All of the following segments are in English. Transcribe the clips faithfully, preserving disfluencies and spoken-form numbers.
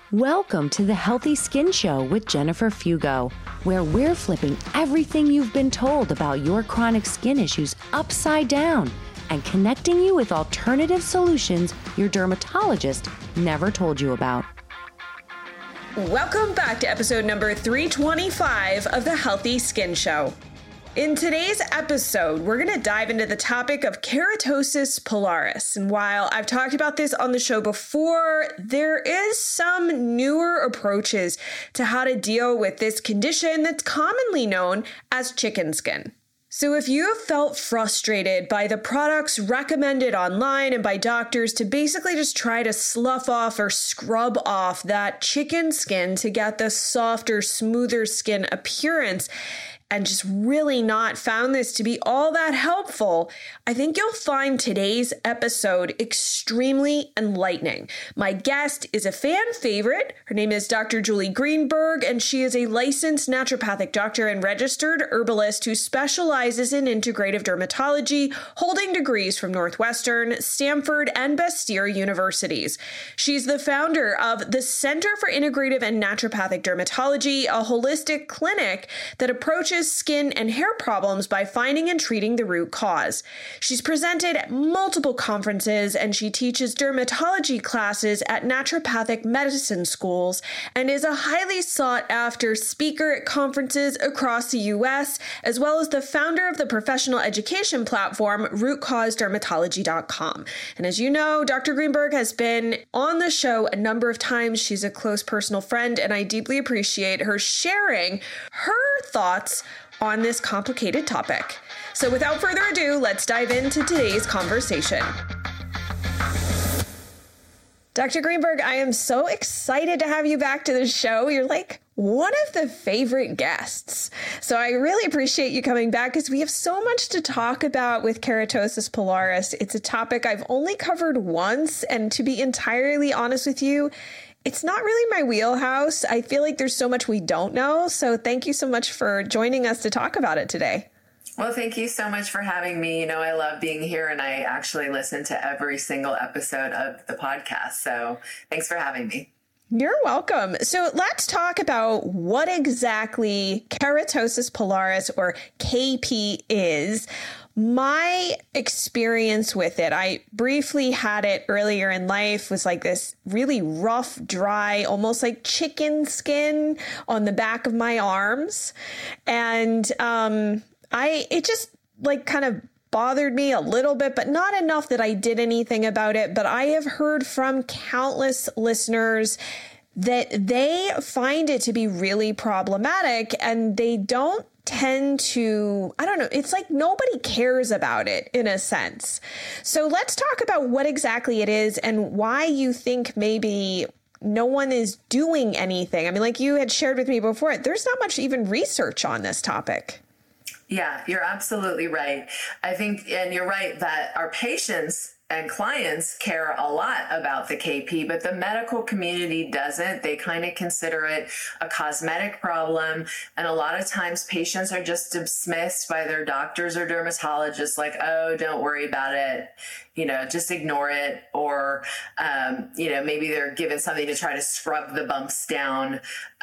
Welcome to the Healthy Skin Show with Jennifer Fugo, where we're flipping everything you've been told about your chronic skin issues upside down and connecting you with alternative solutions your dermatologist never told you about. Welcome back to episode number three twenty-five of the Healthy Skin Show. In today's episode, we're going to dive into the topic of keratosis pilaris. And while I've talked about this on the show before, there is some newer approaches to how to deal with this condition that's commonly known as chicken skin. So if you have felt frustrated by the products recommended online and by doctors to basically just try to slough off or scrub off that chicken skin to get the softer, smoother skin appearance, and just really not found this to be all that helpful, I think you'll find today's episode extremely enlightening. My guest is a fan favorite. Her name is Doctor Julie Greenberg, and she is a licensed naturopathic doctor and registered herbalist who specializes in integrative dermatology, holding degrees from Northwestern, Stanford, and Bastyr universities. She's the founder of the Center for Integrative and Naturopathic Dermatology, a holistic clinic that approaches skin and hair problems by finding and treating the root cause. She's presented at multiple conferences, and she teaches dermatology classes at naturopathic medicine schools and is a highly sought after speaker at conferences across the U S, as well as the founder of the professional education platform root cause dermatology dot com. And as you know, Doctor Greenberg has been on the show a number of times. She's a close personal friend, and I deeply appreciate her sharing her thoughts on this complicated topic. So without further ado, let's dive into today's conversation. Doctor Greenberg, I am so excited to have you back to the show. You're like one of the favorite guests. So I really appreciate you coming back because we have so much to talk about with keratosis pilaris. It's a topic I've only covered once, and to be entirely honest with you, it's not really my wheelhouse. I feel like there's so much we don't know. So thank you so much for joining us to talk about it today. Well, thank you so much for having me. You know, I love being here, and I actually listen to every single episode of the podcast. So thanks for having me. You're welcome. So let's talk about what exactly keratosis pilaris, or K P, is. My experience with it, I briefly had it earlier in life, was like this really rough, dry, almost like chicken skin on the back of my arms. And um, I, it just like kind of bothered me a little bit, but not enough that I did anything about it. But I have heard from countless listeners that they find it to be really problematic, and they don't tend to, I don't know, it's like nobody cares about it in a sense. So let's talk about what exactly it is and why you think maybe no one is doing anything. I mean, like you had shared with me before, there's not much even research on this topic. Yeah, you're absolutely right. I think, and you're right that our patients and clients care a lot about the K P, but the medical community doesn't. They kind of consider it a cosmetic problem. And a lot of times patients are just dismissed by their doctors or dermatologists like, oh, don't worry about it. You know, just ignore it. Or, um, you know, maybe they're given something to try to scrub the bumps down.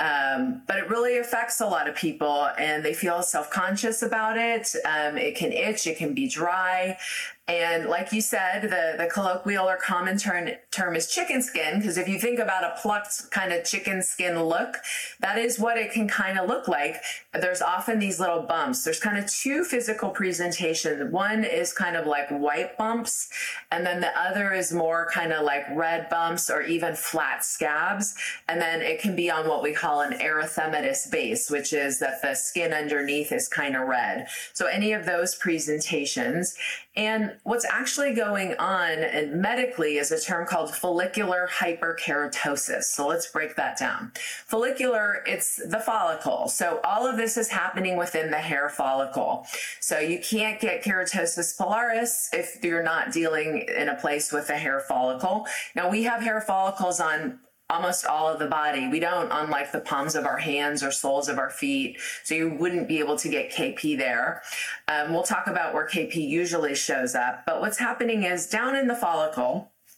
Um, but it really affects a lot of people, and they feel self-conscious about it. Um, it can itch, it can be dry. And like you said, the, the colloquial or common term, term is chicken skin, because if you think about a plucked kind of chicken skin look, that is what it can kind of look like. There's often these little bumps. There's kind of two physical presentations. One is kind of like white bumps, and then the other is more kind of like red bumps or even flat scabs. And then it can be on what we call an erythematous base, which is that the skin underneath is kind of red. So any of those presentations. And what's actually going on and medically is a term called follicular hyperkeratosis. So let's break that down. Follicular, it's the follicle. So all of this is happening within the hair follicle. So you can't get keratosis pilaris if you're not dealing in a place with a hair follicle. Now we have hair follicles on almost all of the body. We don't, unlike the palms of our hands or soles of our feet. So you wouldn't be able to get K P there. Um, we'll talk about where K P usually shows up. But what's happening is down in the follicle,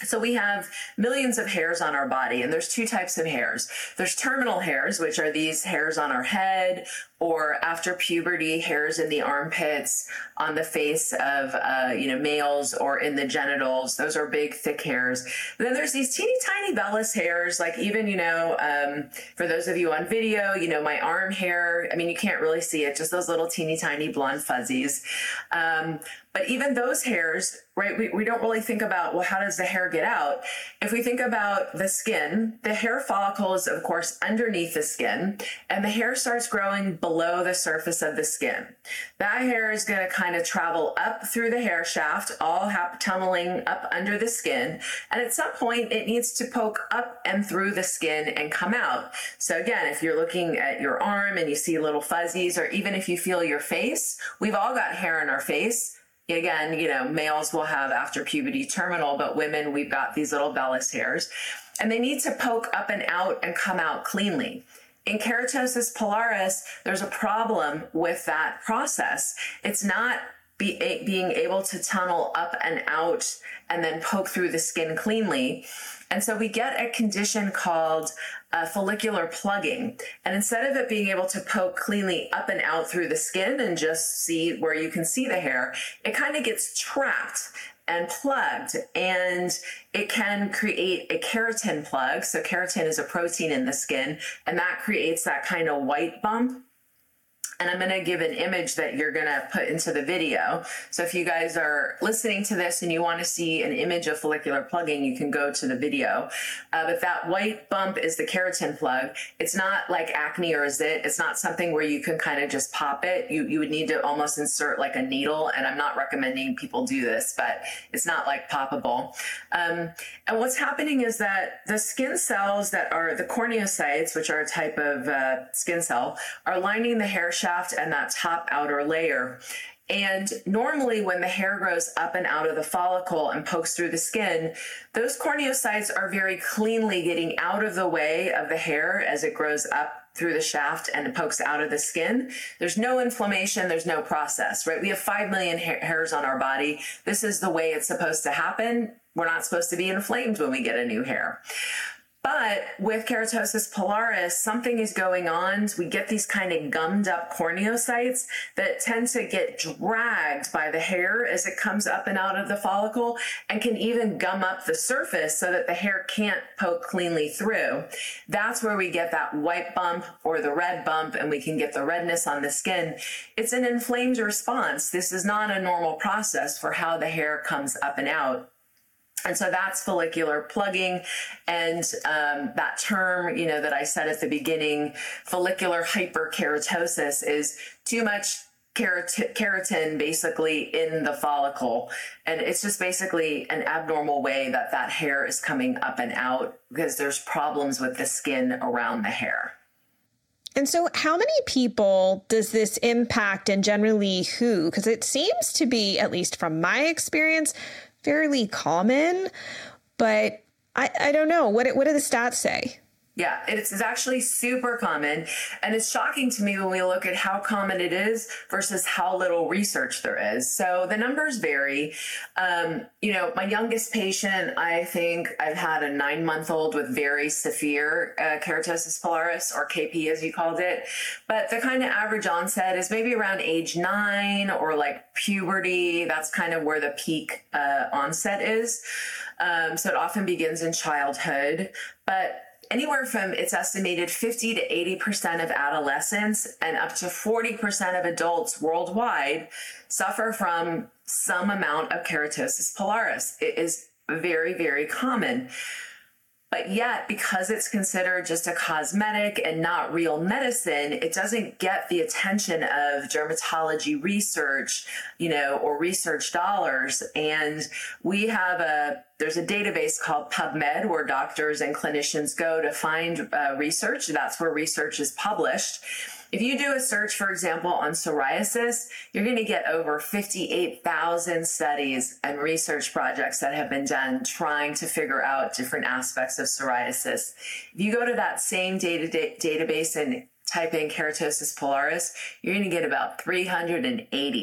So we have millions of hairs on our body, and there's two types of hairs. There's terminal hairs, which are these hairs on our head or after puberty, hairs in the armpits, on the face of, uh, you know, males or in the genitals. Those are big, thick hairs. And then there's these teeny tiny vellus hairs, like even, you know, um, for those of you on video, you know, my arm hair, I mean, you can't really see it, just those little teeny tiny blonde fuzzies. Um, But even those hairs, right, we, we don't really think about, well, how does the hair get out? If we think about the skin, the hair follicle is, of course, underneath the skin, and the hair starts growing below the surface of the skin. That hair is going to kind of travel up through the hair shaft, all hap- tunneling up under the skin. And at some point, it needs to poke up and through the skin and come out. So again, if you're looking at your arm and you see little fuzzies, or even if you feel your face, we've all got hair in our face. Again, you know, males will have after puberty terminal, but women, we've got these little vellus hairs, and they need to poke up and out and come out cleanly. In keratosis pilaris, there's a problem with that process. It's not be, a, being able to tunnel up and out and then poke through the skin cleanly. And so we get a condition called uh, follicular plugging. And instead of it being able to poke cleanly up and out through the skin and just see where you can see the hair, it kind of gets trapped and plugged, and it can create a keratin plug. So keratin is a protein in the skin, and that creates that kind of white bump. And I'm going to give an image that you're going to put into the video. So if you guys are listening to this and you want to see an image of follicular plugging, you can go to the video. Uh, but that white bump is the keratin plug. It's not like acne or a zit. It's not something where you can kind of just pop it. You, you would need to almost insert like a needle. And I'm not recommending people do this, but it's not like poppable. Um, and what's happening is that the skin cells that are the corneocytes, which are a type of uh, skin cell, are lining the hair shaft and that top outer layer. And normally when the hair grows up and out of the follicle and pokes through the skin, those corneocytes are very cleanly getting out of the way of the hair as it grows up through the shaft and it pokes out of the skin. There's no inflammation, there's no process, right? We have five million ha- hairs on our body. This is the way it's supposed to happen. We're not supposed to be inflamed when we get a new hair. But with keratosis pilaris, something is going on. We get these kind of gummed up corneocytes that tend to get dragged by the hair as it comes up and out of the follicle, and can even gum up the surface so that the hair can't poke cleanly through. That's where we get that white bump or the red bump, and we can get the redness on the skin. It's an inflamed response. This is not a normal process for how the hair comes up and out. And so that's follicular plugging. And um, that term, you know, that I said at the beginning, follicular hyperkeratosis, is too much kerat- keratin basically in the follicle. And it's just basically an abnormal way that that hair is coming up and out because there's problems with the skin around the hair. And so how many people does this impact, and generally who? Because it seems to be, at least from my experience, fairly common, but I, I don't know. What, what do the stats say? Yeah, it's, it's actually super common. And it's shocking to me when we look at how common it is versus how little research there is. So the numbers vary. Um, you know, my youngest patient, I think I've had a nine month old with very severe uh, keratosis pilaris, or K P as you called it. But the kind of average onset is maybe around age nine or like puberty. That's kind of where the peak uh, onset is. Um, so it often begins in childhood, but anywhere from, it's estimated, fifty to eighty percent of adolescents and up to forty percent of adults worldwide suffer from some amount of keratosis pilaris. It is very, very common. But yet, because it's considered just a cosmetic and not real medicine, it doesn't get the attention of dermatology research, you know, or research dollars. And we have a, there's a database called PubMed where doctors and clinicians go to find uh, research. That's where research is published. If you do a search, for example, on psoriasis, you're going to get over fifty-eight thousand studies and research projects that have been done trying to figure out different aspects of psoriasis. If you go to that same data da- database and type in keratosis pilaris, you're going to get about three hundred eighty.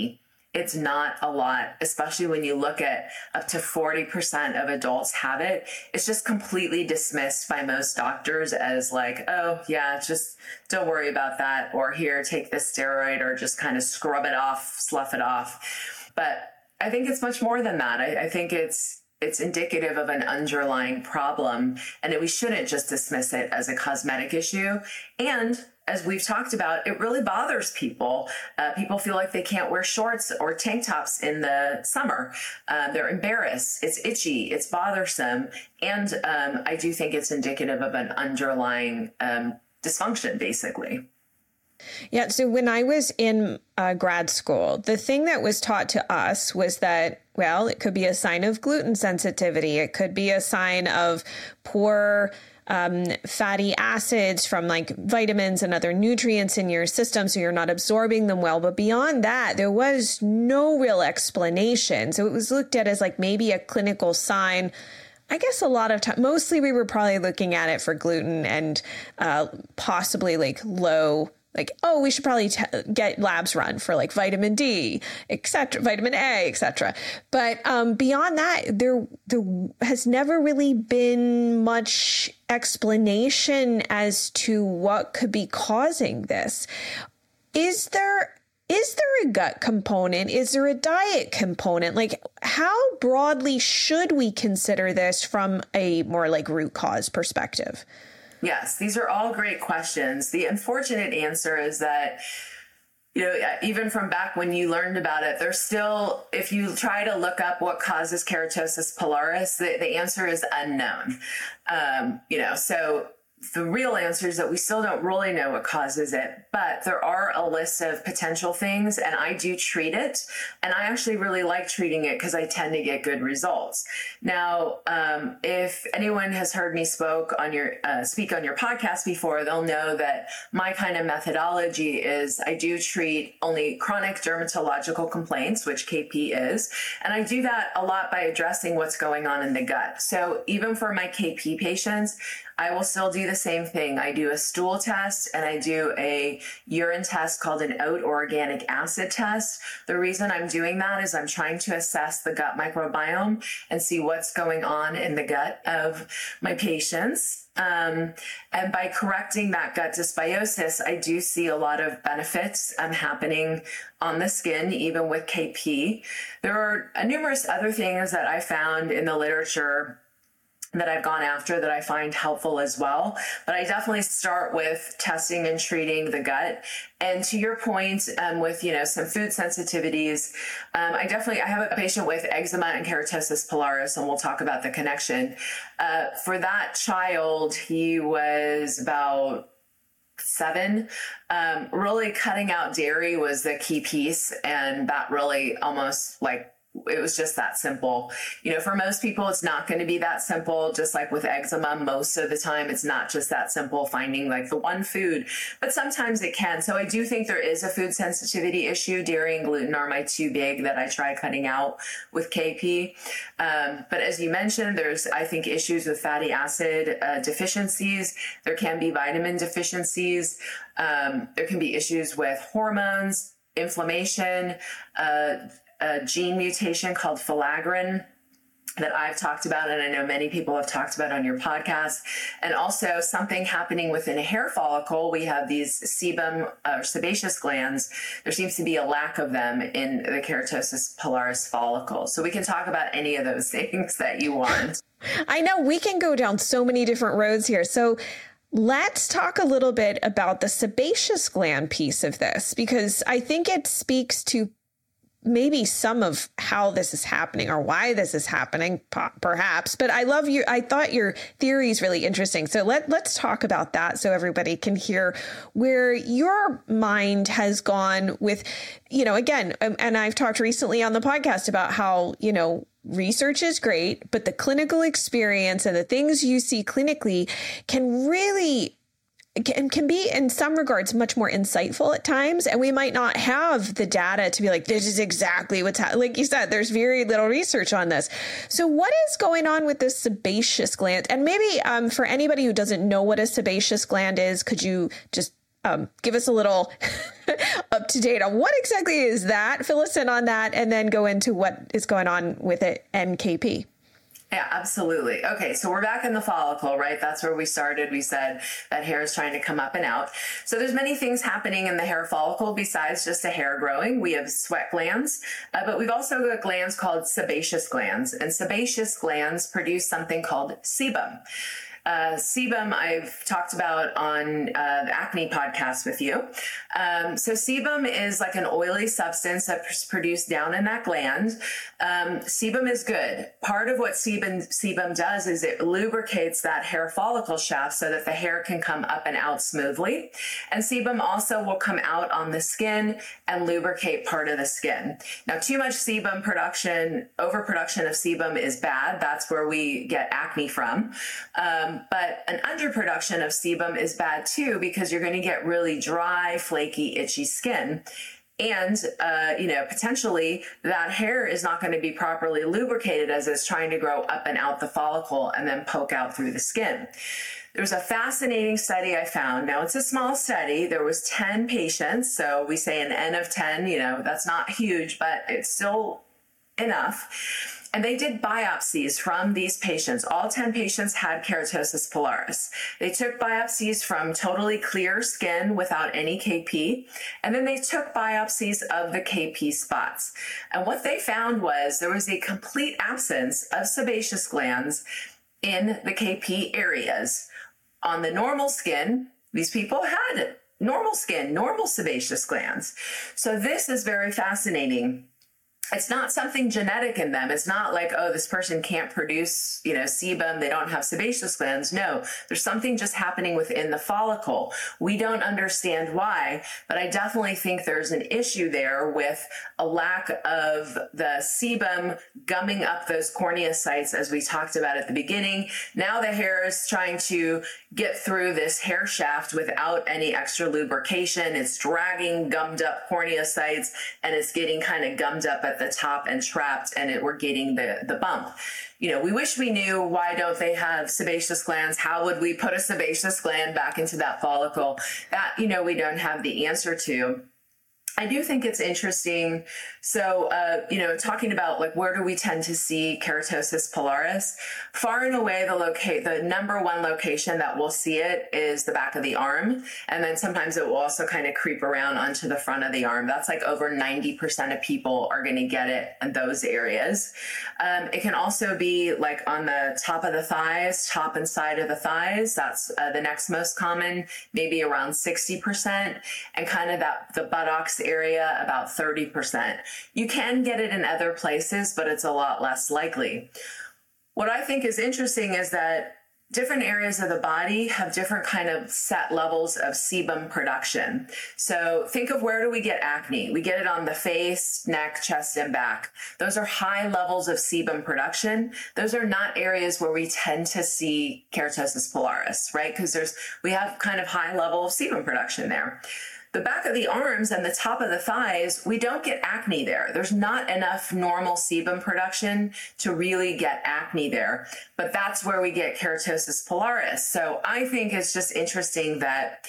It's not a lot, especially when you look at up to forty percent of adults have it. It's just completely dismissed by most doctors as like, oh yeah, just don't worry about that. Or here, take this steroid, or just kind of scrub it off, slough it off. But I think it's much more than that. I, I think it's it's indicative of an underlying problem, and that we shouldn't just dismiss it as a cosmetic issue. And as we've talked about, it really bothers people. Uh, people feel like they can't wear shorts or tank tops in the summer. Uh, they're embarrassed. It's itchy. It's bothersome. And um, I do think it's indicative of an underlying um, dysfunction, basically. Yeah. So when I was in uh, grad school, the thing that was taught to us was that, well, it could be a sign of gluten sensitivity. It could be a sign of poor Um, fatty acids from like vitamins and other nutrients in your system, so you're not absorbing them well. But beyond that, there was no real explanation. So it was looked at as like maybe a clinical sign. I guess a lot of time, mostly we were probably looking at it for gluten and uh, possibly like low, like, oh, we should probably t- get labs run for like vitamin D, et cetera, vitamin A, et cetera. But um, beyond that, there there has never really been much explanation as to what could be causing this. Is there is there a gut component? Is there a diet component? Like, how broadly should we consider this from a more like root cause perspective? Yes, these are all great questions. The unfortunate answer is that, you know, even from back when you learned about it, there's still, if you try to look up what causes keratosis pilaris, the, the answer is unknown. Um, you know, so the real answer is that we still don't really know what causes it, but there are a list of potential things, and I do treat it. And I actually really like treating it because I tend to get good results. Now, um, if anyone has heard me spoke on your uh, speak on your podcast before, they'll know that my kind of methodology is I do treat only chronic dermatological complaints, which K P is, and I do that a lot by addressing what's going on in the gut. So even for my K P patients, I will still do the same thing. I do a stool test and I do a urine test called an oat organic acid test. The reason I'm doing that is I'm trying to assess the gut microbiome and see what's going on in the gut of my patients. Um, and by correcting that gut dysbiosis, I do see a lot of benefits um, happening on the skin, even with K P. There are numerous other things that I found in the literature that I've gone after that I find helpful as well. But I definitely start with testing and treating the gut. And to your point, um, with, you know, some food sensitivities, um, I definitely, I have a patient with eczema and keratosis pilaris, and we'll talk about the connection. Uh, for that child, he was about seven. Um, really cutting out dairy was the key piece. And that really almost like, it was just that simple. You know, for most people, it's not going to be that simple. Just like with eczema, most of the time, it's not just that simple finding like the one food, but sometimes it can. So I do think there is a food sensitivity issue. Dairy and gluten are my two big that I try cutting out with K P. Um, but as you mentioned, there's, I think, issues with fatty acid uh, deficiencies. There can be vitamin deficiencies. Um, there can be issues with hormones, inflammation, uh, a gene mutation called filaggrin that I've talked about, and I know many people have talked about on your podcast, and also something happening within a hair follicle. We have these sebum or sebaceous glands. There seems to be a lack of them in the keratosis pilaris follicle. So we can talk about any of those things that you want. I know we can go down so many different roads here. So let's talk a little bit about the sebaceous gland piece of this, because I think it speaks to maybe some of how this is happening or why this is happening, perhaps. But I love you. I thought your theory is really interesting. So let, let's talk about that so everybody can hear where your mind has gone with, you know, again, and I've talked recently on the podcast about how, you know, research is great, but the clinical experience and the things you see clinically can really Can, can be in some regards much more insightful at times. And we might not have the data to be like, this is exactly what's happening. Like you said, there's very little research on this. So what is going on with this sebaceous gland? And maybe um, for anybody who doesn't know what a sebaceous gland is, could you just um, give us a little up to date on what exactly is that, fill us in on that, and then go into what is going on with it and K P. Yeah, absolutely. Okay, so we're back in the follicle, right? That's where we started. We said that hair is trying to come up and out. So there's many things happening in the hair follicle besides just a hair growing. We have sweat glands, uh, but we've also got glands called sebaceous glands. And sebaceous glands produce something called sebum. Uh, sebum I've talked about on uh, the acne podcast with you. Um, so sebum is like an oily substance that's produced down in that gland. Um, sebum is good. Part of what sebum, sebum does is it lubricates that hair follicle shaft so that the hair can come up and out smoothly. And sebum also will come out on the skin and lubricate part of the skin. Now, too much sebum production, overproduction of sebum is bad. That's where we get acne from. Um, But an underproduction of sebum is bad too, because you're going to get really dry, flaky, itchy skin. And, uh, you know, potentially that hair is not going to be properly lubricated as it's trying to grow up and out the follicle and then poke out through the skin. There's a fascinating study I found. Now, it's a small study. There was ten patients. So we say an N of ten, you know, that's not huge, but it's still enough. And they did biopsies from these patients. All ten patients had keratosis pilaris. They took biopsies from totally clear skin without any K P. And then they took biopsies of the K P spots. And what they found was there was a complete absence of sebaceous glands in the K P areas. On the normal skin, these people had normal skin, normal sebaceous glands. So this is very fascinating. It's not something genetic in them. It's not like, oh, this person can't produce, you know, sebum. They don't have sebaceous glands. No, there's something just happening within the follicle. We don't understand why, but I definitely think there's an issue there with a lack of the sebum gumming up those cornea sites, as we talked about at the beginning. Now the hair is trying to get through this hair shaft without any extra lubrication. It's dragging gummed up cornea sites, and it's getting kind of gummed up at the top and trapped, and it, we're getting the, the bump. You know, we wish we knew why don't they have sebaceous glands? How would we put a sebaceous gland back into that follicle? That, you know, we don't have the answer to. I do think it's interesting. So, uh, you know, talking about like, where do we tend to see keratosis pilaris? Far and away, the locate, the number one location that we'll see it is the back of the arm. And then sometimes it will also kind of creep around onto the front of the arm. That's like over ninety percent of people are going to get it in those areas. Um, it can also be like on the top of the thighs, top and side of the thighs. That's uh, the next most common, maybe around sixty percent, and kind of that the buttocks area about thirty percent. You can get it in other places, but it's a lot less likely. What I think is interesting is that different areas of the body have different kind of set levels of sebum production. So think of, where do we get acne? We get it on the face, neck, chest, and back. Those are high levels of sebum production. Those are not areas where we tend to see keratosis pilaris, right? Because there's, we have kind of high level of sebum production there. The back of the arms and the top of the thighs, we don't get acne there. There's not enough normal sebum production to really get acne there, but that's where we get keratosis pilaris. So I think it's just interesting that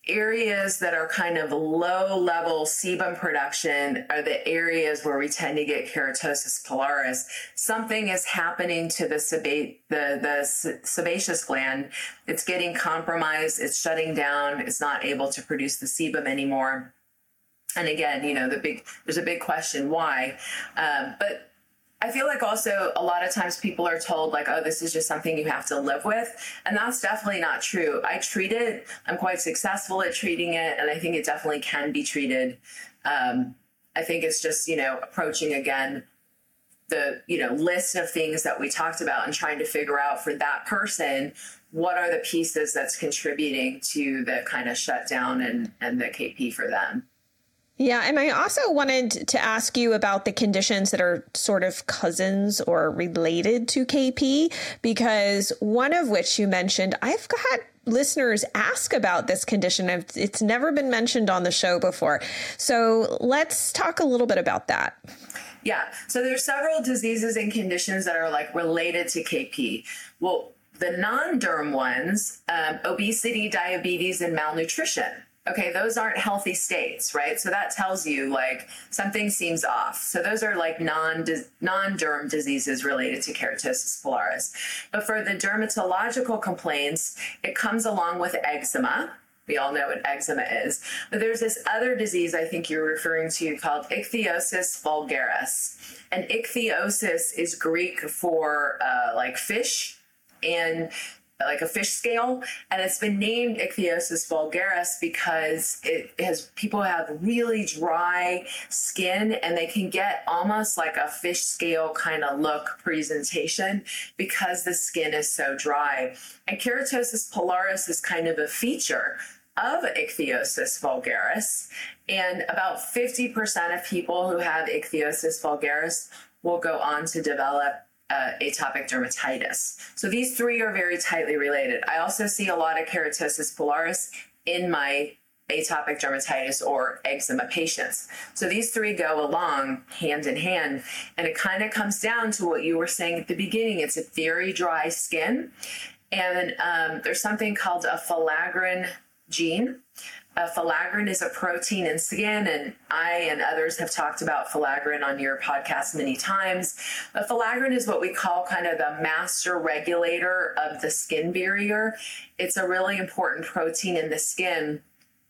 areas that are kind of low level sebum production are the areas where we tend to get keratosis pilaris. Something is happening to the, seba- the, the sebaceous gland. It's getting compromised. It's shutting down. It's not able to produce the sebum anymore. And again, you know, the big, there's a big question why, um, but I feel like also a lot of times people are told like, oh, this is just something you have to live with. And that's definitely not true. I treat it. I'm quite successful at treating it. And I think it definitely can be treated. Um, I think it's just, you know, approaching again, the, you know, list of things that we talked about and trying to figure out for that person, what are the pieces that's contributing to the kind of shutdown and, and the K P for them. Yeah. And I also wanted to ask you about the conditions that are sort of cousins or related to K P, because one of which you mentioned, I've got listeners ask about this condition. It's never been mentioned on the show before. So let's talk a little bit about that. Yeah. So there's several diseases and conditions that are like related to K P. Well, the non-derm ones, um, obesity, diabetes, and malnutrition. Okay, those aren't healthy states, right? So that tells you like something seems off. So those are like non non-derm diseases related to keratosis pilaris. But for the dermatological complaints, it comes along with eczema. We all know what eczema is. But there's this other disease I think you're referring to called ichthyosis vulgaris. And ichthyosis is Greek for uh, like fish and like a fish scale, and it's been named ichthyosis vulgaris because it has people have really dry skin and they can get almost like a fish scale kind of look presentation because the skin is so dry. And keratosis pilaris is kind of a feature of ichthyosis vulgaris, and about fifty percent of people who have ichthyosis vulgaris will go on to develop Uh, atopic dermatitis. So these three are very tightly related. I also see a lot of keratosis pilaris in my atopic dermatitis or eczema patients. So these three go along hand in hand, and it kind of comes down to what you were saying at the beginning. It's a very dry skin, and um, there's something called a filaggrin gene. Uh, filaggrin is a protein in skin, and I and others have talked about filaggrin on your podcast many times. But filaggrin is what we call kind of the master regulator of the skin barrier. It's a really important protein in the skin.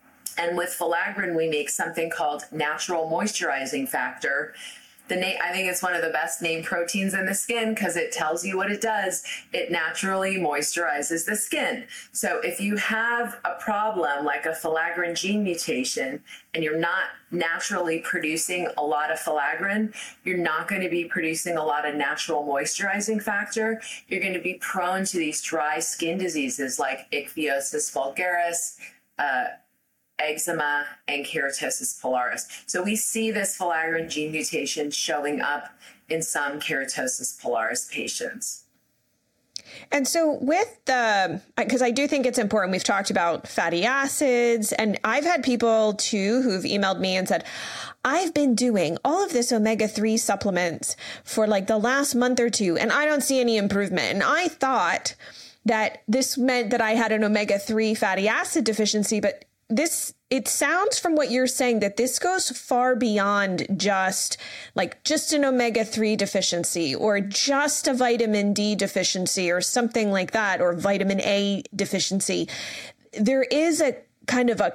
And with filaggrin, we make something called natural moisturizing factor. The name, I think it's one of the best named proteins in the skin because it tells you what it does. It naturally moisturizes the skin. So if you have a problem like a filaggrin gene mutation and you're not naturally producing a lot of filaggrin, you're not going to be producing a lot of natural moisturizing factor. You're going to be prone to these dry skin diseases like ichthyosis vulgaris, uh, eczema, and keratosis pilaris. So we see this filaggrin gene mutation showing up in some keratosis pilaris patients. And so with the, because I do think it's important, we've talked about fatty acids, and I've had people too who've emailed me and said, I've been doing all of this omega three supplements for like the last month or two, and I don't see any improvement. And I thought that this meant that I had an omega three fatty acid deficiency, but this, it sounds from what you're saying that this goes far beyond just like just an omega three deficiency or just a vitamin D deficiency or something like that, or vitamin A deficiency. There is a kind of a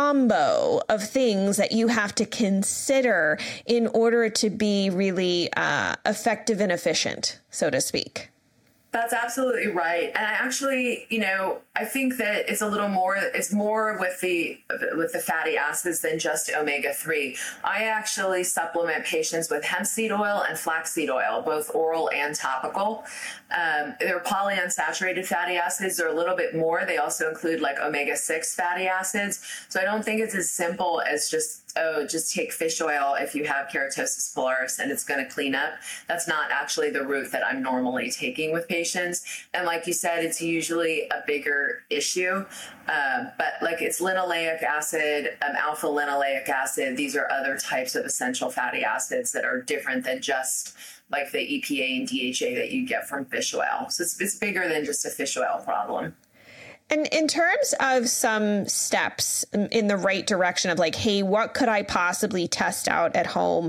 combo of things that you have to consider in order to be really uh, effective and efficient, so to speak. That's absolutely right. And I actually, you know, I think that it's a little more, it's more with the with the fatty acids than just omega three. I actually supplement patients with hemp seed oil and flaxseed oil, both oral and topical. Um, they're polyunsaturated fatty acids. They're a little bit more. They also include like omega six fatty acids. So I don't think it's as simple as just, oh, just take fish oil if you have keratosis pilaris and it's going to clean up. That's not actually the route that I'm normally taking with patients. And like you said, it's usually a bigger issue. Uh, but like it's linoleic acid, um, alpha linoleic acid. These are other types of essential fatty acids that are different than just like the E P A and D H A that you get from fish oil. So it's, it's bigger than just a fish oil problem. And in terms of some steps in the right direction of like, hey, what could I possibly test out at home?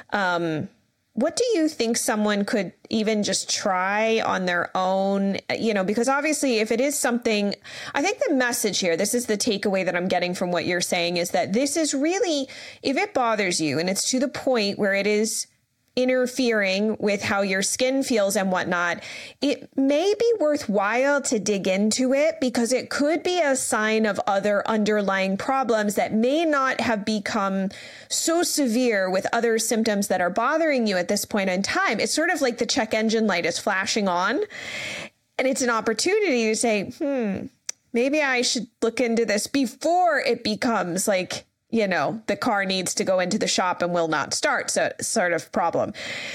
Um, what do you think someone could even just try on their own? You know, because obviously if it is something, I think the message here, this is the takeaway that I'm getting from what you're saying, is that this is really, if it bothers you and it's to the point where it is interfering with how your skin feels and whatnot, it may be worthwhile to dig into it because it could be a sign of other underlying problems that may not have become so severe with other symptoms that are bothering you at this point in time. It's sort of like the check engine light is flashing on, and it's an opportunity to say, hmm, maybe I should look into this before it becomes like, you know, the car needs to go into the shop and will not start, so sort of problem.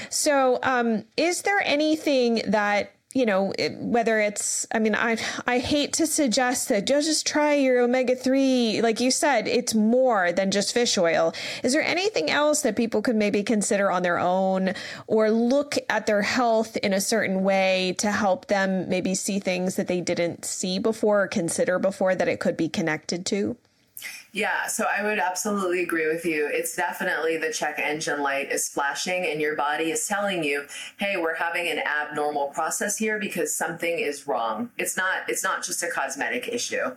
So um, is there anything that, you know, it, whether it's, I mean, I I hate to suggest that just try your omega three. Like you said, it's more than just fish oil. Is there anything else that people could maybe consider on their own or look at their health in a certain way to help them maybe see things that they didn't see before or consider before that it could be connected to? Yeah, so I would absolutely agree with you. It's definitely the check engine light is flashing and your body is telling you, hey, we're having an abnormal process here because something is wrong. It's not, it's not just a cosmetic issue.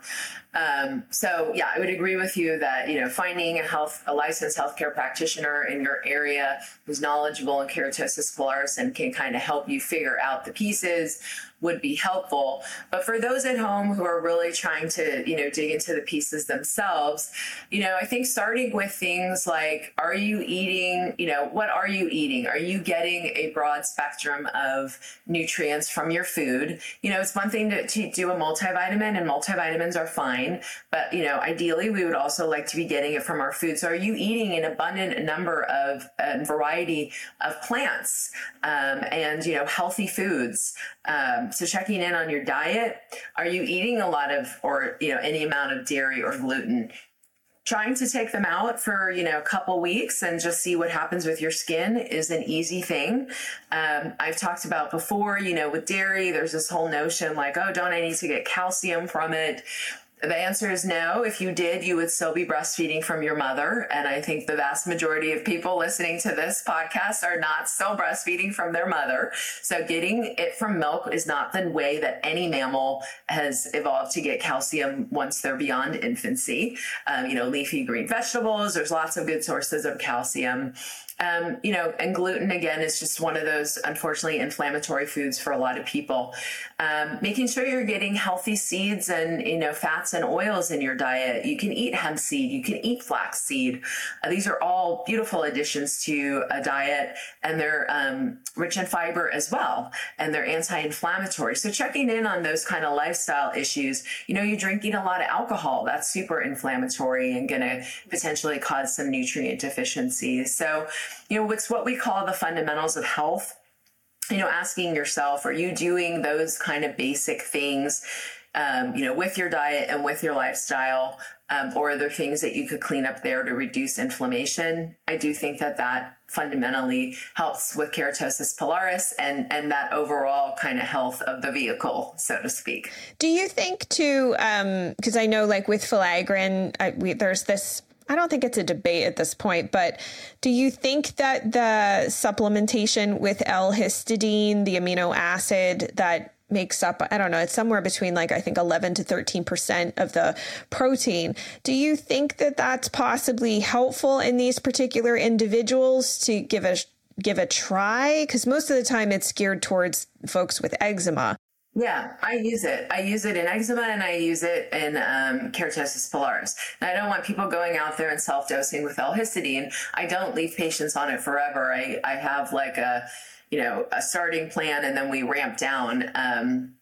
Um, so yeah, I would agree with you that, you know, finding a health, a licensed healthcare practitioner in your area who's knowledgeable in keratosis pilaris and can kind of help you figure out the pieces would be helpful. But for those at home who are really trying to, you know, dig into the pieces themselves, you know, I think starting with things like, are you eating, you know, what are you eating? Are you getting a broad spectrum of nutrients from your food? You know, it's one thing to, to do a multivitamin, and multivitamins are fine, but, you know, ideally we would also like to be getting it from our food. So are you eating an abundant number of uh, variety of plants um, and, you know, healthy foods? Um, so checking in on your diet, are you eating a lot of, or, you know, any amount of dairy or gluten? Trying to take them out for, you know, a couple weeks and just see what happens with your skin is an easy thing. Um, I've talked about before, you know, with dairy, there's this whole notion like, oh, don't I need to get calcium from it? The answer is no. If you did, you would still be breastfeeding from your mother. And I think the vast majority of people listening to this podcast are not still breastfeeding from their mother. So getting it from milk is not the way that any mammal has evolved to get calcium once they're beyond infancy. Um, you know, leafy green vegetables, there's lots of good sources of calcium. Um, you know, and gluten, again, is just one of those, unfortunately, inflammatory foods for a lot of people. Um, making sure you're getting healthy seeds and, you know, fats and oils in your diet. You can eat hemp seed. You can eat flax seed. Uh, these are all beautiful additions to a diet, and they're um, rich in fiber as well, and they're anti-inflammatory. So checking in on those kind of lifestyle issues. You know, you're drinking a lot of alcohol. That's super inflammatory and going to potentially cause some nutrient deficiencies. So, you know, it's what we call the fundamentals of health. You know, asking yourself, are you doing those kind of basic things, um, you know, with your diet and with your lifestyle, um, or are there things that you could clean up there to reduce inflammation? I do think that that fundamentally helps with keratosis pilaris and, and that overall kind of health of the vehicle, so to speak. Do you think too, um, because I know like with filaggrin, I, we, there's this, I don't think it's a debate at this point, but do you think that the supplementation with L-histidine, the amino acid that makes up, I don't know, it's somewhere between like, I think eleven to thirteen percent of the protein. Do you think that that's possibly helpful in these particular individuals to give a, give a try? Because most of the time it's geared towards folks with eczema. Yeah, I use it. I use it in eczema and I use it in um, keratosis pilaris. And I don't want people going out there and self-dosing with L-histidine. I don't leave patients on it forever. I, I have like a, you know, a starting plan and then we ramp down. Um,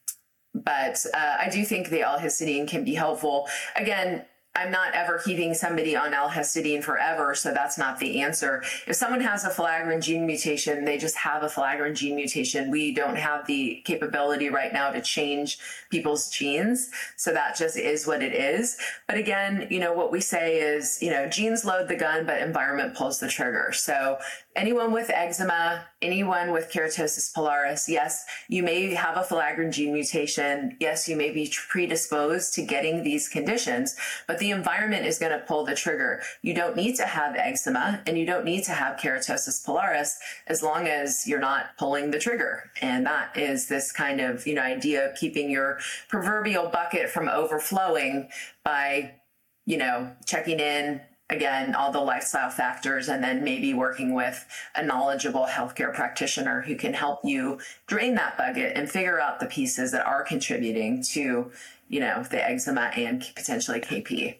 but uh, I do think the L-histidine can be helpful. Again, I'm not ever keeping somebody on L-histidine forever, so that's not the answer. If someone has a filaggrin gene mutation, they just have a filaggrin gene mutation. We don't have the capability right now to change people's genes, so that just is what it is. But again, you know, what we say is, you know, genes load the gun, but environment pulls the trigger. So anyone with eczema, anyone with keratosis pilaris, yes, you may have a filaggrin gene mutation. Yes, you may be predisposed to getting these conditions, but the environment is going to pull the trigger. You don't need to have eczema and you don't need to have keratosis pilaris as long as you're not pulling the trigger. And that is this kind of, you know, idea of keeping your proverbial bucket from overflowing by, you know, checking in, again, all the lifestyle factors, and then maybe working with a knowledgeable healthcare practitioner who can help you drain that bucket and figure out the pieces that are contributing to, you know, the eczema and potentially K P.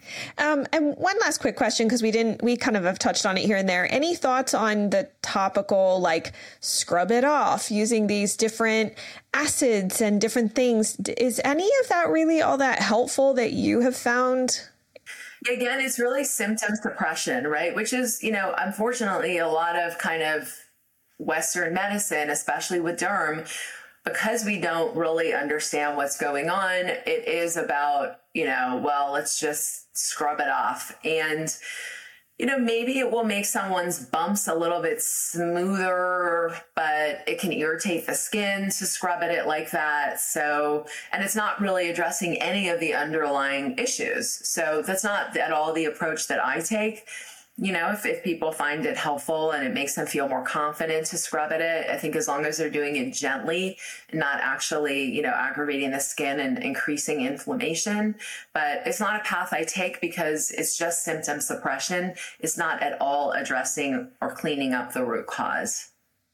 Um, and one last quick question, because we didn't, we kind of have touched on it here and there. Any thoughts on the topical, like scrub it off using these different acids and different things? Is any of that really all that helpful that you have found? Again, it's really symptom suppression, right? Which is, you know, unfortunately a lot of kind of Western medicine, especially with derm, because we don't really understand what's going on, it is about, you know, well, let's just scrub it off. And You know, maybe it will make someone's bumps a little bit smoother, but it can irritate the skin to scrub at it like that. So, and it's not really addressing any of the underlying issues. So that's not at all the approach that I take. You know, if, if people find it helpful and it makes them feel more confident to scrub at it, I think as long as they're doing it gently, not actually, you know, aggravating the skin and increasing inflammation. But it's not a path I take because it's just symptom suppression. It's not at all addressing or cleaning up the root cause.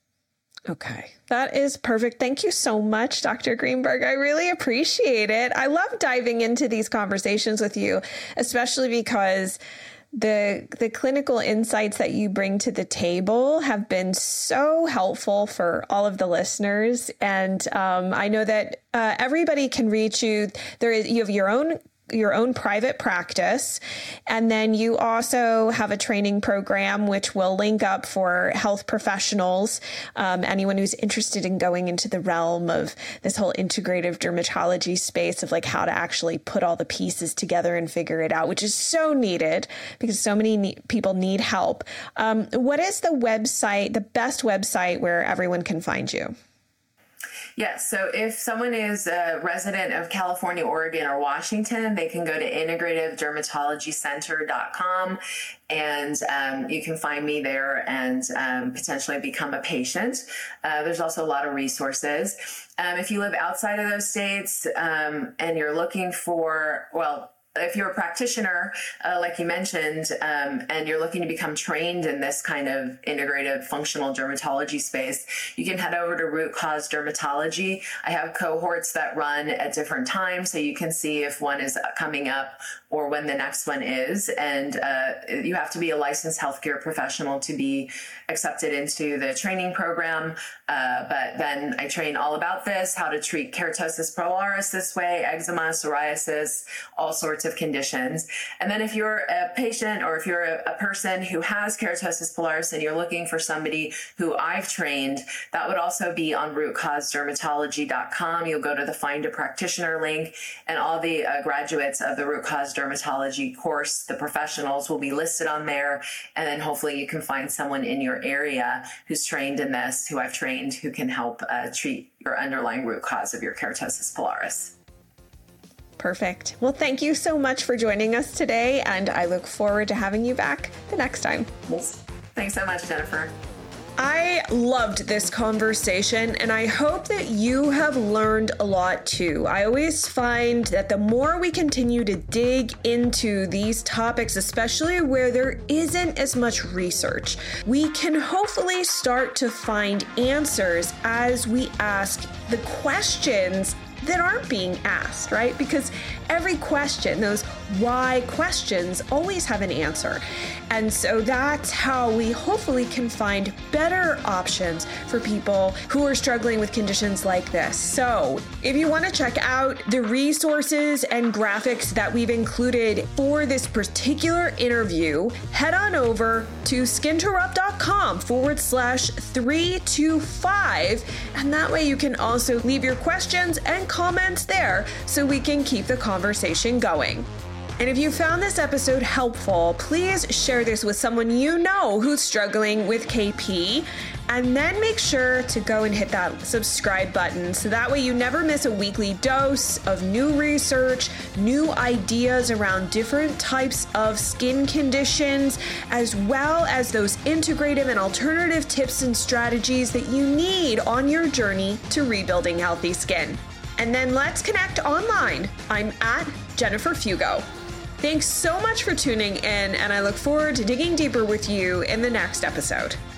Okay, that is perfect. Thank you so much, Doctor Greenberg. I really appreciate it. I love diving into these conversations with you, especially because The the clinical insights that you bring to the table have been so helpful for all of the listeners. And um, I know that uh, everybody can reach you. There is, you have your own your own private practice. And then you also have a training program, which will link up for health professionals, um, anyone who's interested in going into the realm of this whole integrative dermatology space of like how to actually put all the pieces together and figure it out, which is so needed because so many ne- people need help. Um, what is the website, the best website where everyone can find you? Yes. So if someone is a resident of California, Oregon, or Washington, they can go to integrative dermatology center dot com and um, you can find me there and um, potentially become a patient. Uh, there's also a lot of resources. Um, if you live outside of those states um, and you're looking for, well, if you're a practitioner, uh, like you mentioned, um, and you're looking to become trained in this kind of integrative functional dermatology space, you can head over to Root Cause Dermatology. I have cohorts that run at different times, so you can see if one is coming up or when the next one is. And uh, you have to be a licensed healthcare professional to be accepted into the training program. Uh, but then I train all about this, how to treat keratosis pilaris this way, eczema, psoriasis, all sorts of conditions. And then if you're a patient or if you're a, a person who has keratosis pilaris and you're looking for somebody who I've trained, that would also be on root cause dermatology dot com. You'll go to the Find a Practitioner link and all the uh, graduates of the Root Cause Dermatology course, the professionals will be listed on there. And then hopefully you can find someone in your area who's trained in this, who I've trained, who can help uh, treat your underlying root cause of your keratosis pilaris. Perfect. Well, thank you so much for joining us today, and I look forward to having you back the next time. Yes. Thanks so much, Jennifer. I loved this conversation, and I hope that you have learned a lot too. I always find that the more we continue to dig into these topics, especially where there isn't as much research, we can hopefully start to find answers as we ask the questions that aren't being asked, right? Because every question, those why questions, always have an answer. And so that's how we hopefully can find better options for people who are struggling with conditions like this. So if you want to check out the resources and graphics that we've included for this particular interview, head on over to skinterrupt.com forward slash 325. And that way you can also leave your questions and comments there so we can keep the conversation going. And if you found this episode helpful, please share this with someone you know who's struggling with K P, and then make sure to go and hit that subscribe button so that way you never miss a weekly dose of new research, new ideas around different types of skin conditions, as well as those integrative and alternative tips and strategies that you need on your journey to rebuilding healthy skin. And then let's connect online. I'm at Jennifer Fugo. Thanks so much for tuning in, and I look forward to digging deeper with you in the next episode.